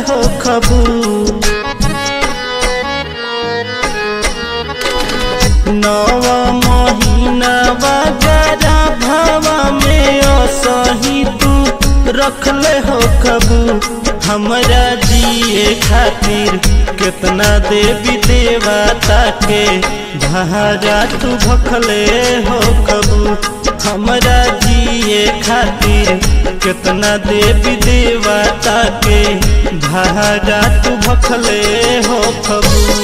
हो खबू। नवा महीना बाजारा भावा में असही तू रखले हो खबू। हमरा जिए खातिर कितना देवी देवता के भारा तू भखले हो खबू। हमरा जिए खातिर कितना देवी देवता के भारा तू भखले हो खबू।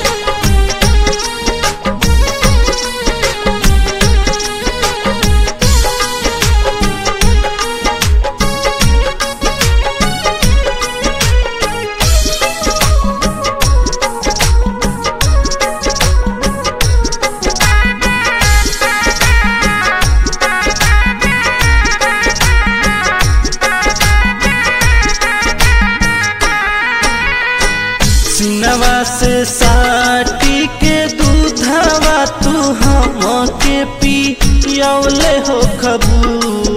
सिनवा से साटी के दूधवा तू हमके पियौले हो खबू।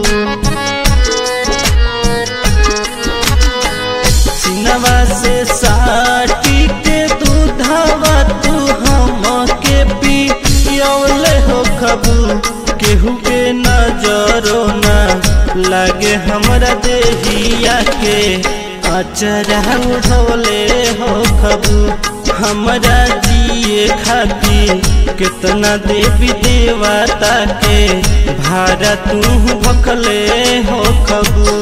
सिनवा से साटी के दूधवा तू हमके पियौले हो खबू। केहू के नजरो ना लागे हमरा देहिया के अचरा उठौले हो खबू। हमरा जिए खातिर कितना देवी देवता के भारा तू भखले हो खबू।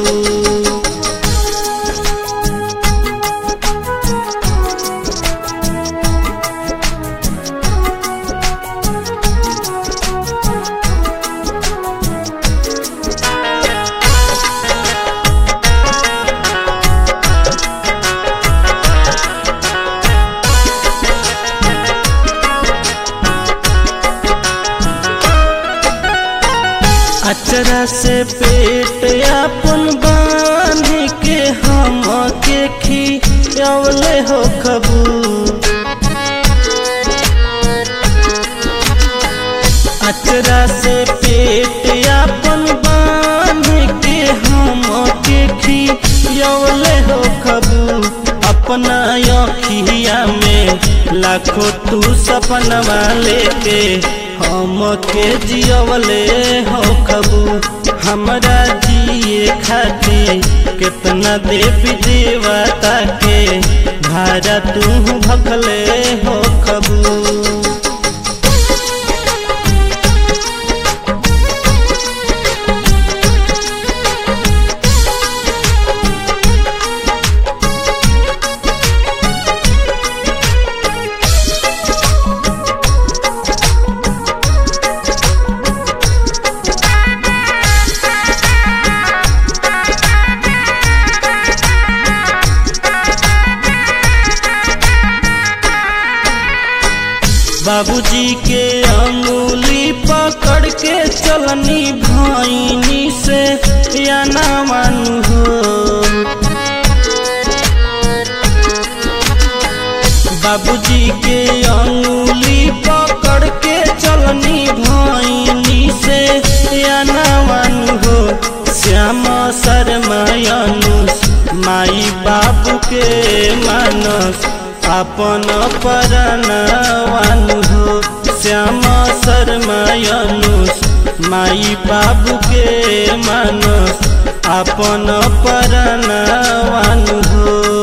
अचरा से पेट अपन बांध के हमके खियौले हो खबू। अचरा से पेट अपन बांध के हमके खियौले हो खबू। अपना अखिया में लाखों तू सपनवा लेके हमके जियवले हो खबू। हमरा जिए खातिर कितना देवी देवता के भारा तू भखले हो खबू। बाबूजी के अंगुली पकड़ के चलनी भैनी से या ना मानू हो। बाबूजी के अंगुली पकड़ के चलनी भैनी से या ना मानू हो। श्याम शर्मा अनुस माई बाबू के मानस अपन परनवानु हो। श्याम शर्मा अनुस माई बाबू के मानस अपन परनवानु हो।